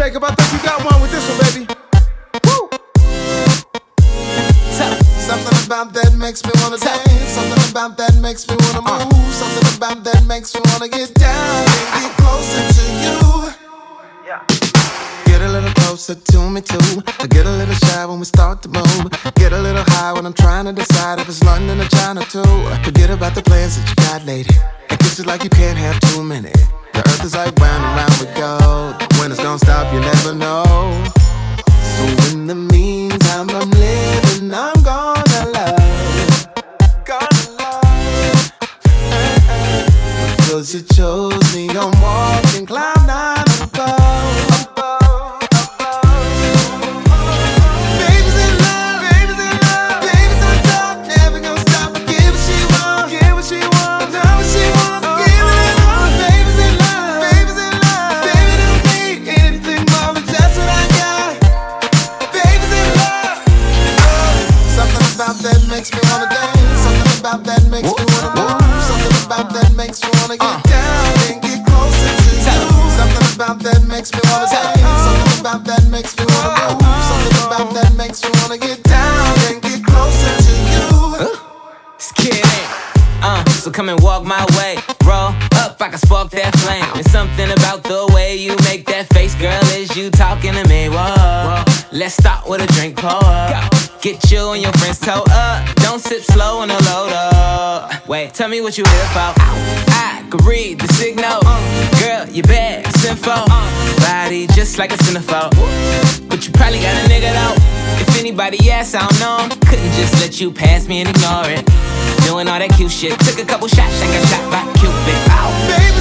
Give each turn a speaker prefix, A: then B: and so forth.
A: Jacob, I think you got one with this one, baby. Woo!
B: Something about that makes me wanna dance. Something about that makes me wanna move. Something about that makes me wanna get down and get closer to you. Get a little closer to me too. I get a little shy when we start to move. Get a little high when I'm trying to decide if it's London or China too. Forget about the plans that you got, lady. And kiss it like you can't have too many. The earth is like round and round we go. When it's gonna stop, you never know. So in the meantime, I'm living, I'm gonna love. Gonna love. Because you chose me, I'm walking cloud nine above. Makes me wanna dance. Something about that makes me wanna move. Something about that makes me wanna get down and get closer to you. Something about that makes me wanna dance. Something about that makes me wanna move. Something about that makes me wanna get down and get closer to you.
C: So come and walk my way. Roll up, I can spark that flame. There's something about the way you make that face, girl, is you talking to me. Whoa. Let's start with a drink, pour up. Get you and your friends toe up. Don't sip slow on the load up. Wait, tell me what you here for. I can read the signal. Girl, you bad, sinful. Body just like a centerfold. But you probably got a nigga though. If anybody asks, I don't know. Couldn't just let you pass me and ignore it. Doing all that cute shit. Took a couple shots and got shot by Cupid. Ow.
B: Baby,